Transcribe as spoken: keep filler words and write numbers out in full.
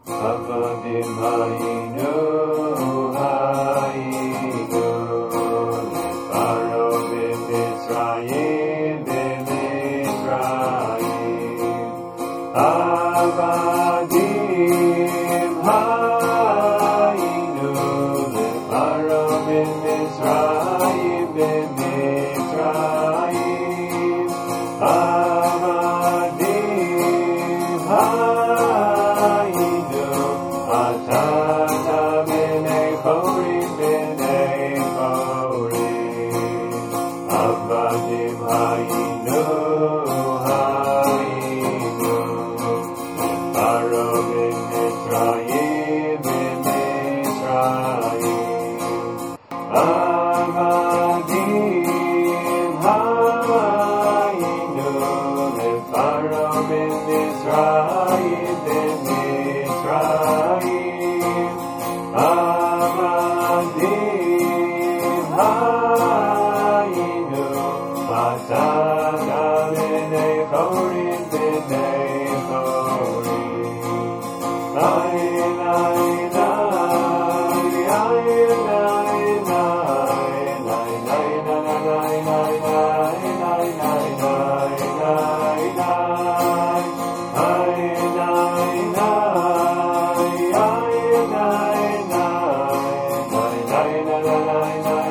Avadim Hayinu Hayinu Lefaro B'Mitzrayim B'Mitzrayim Avadim Hayinu Lefaro B'Mitzrayim B'Mitzrayim Avadim Hayinu Atata b'nei chorim b'nei chorim Avadim hayinu hayinu Paro b'Mitzrayim b'Mitzrayim Avadim hayinu Paro b'Mitzrayim b'Mitzrayim Avadim hayinu Atata b'nei chorim b'nei chorim Nay nay nay nay nay nay nay nay nay nay nay nay nay nay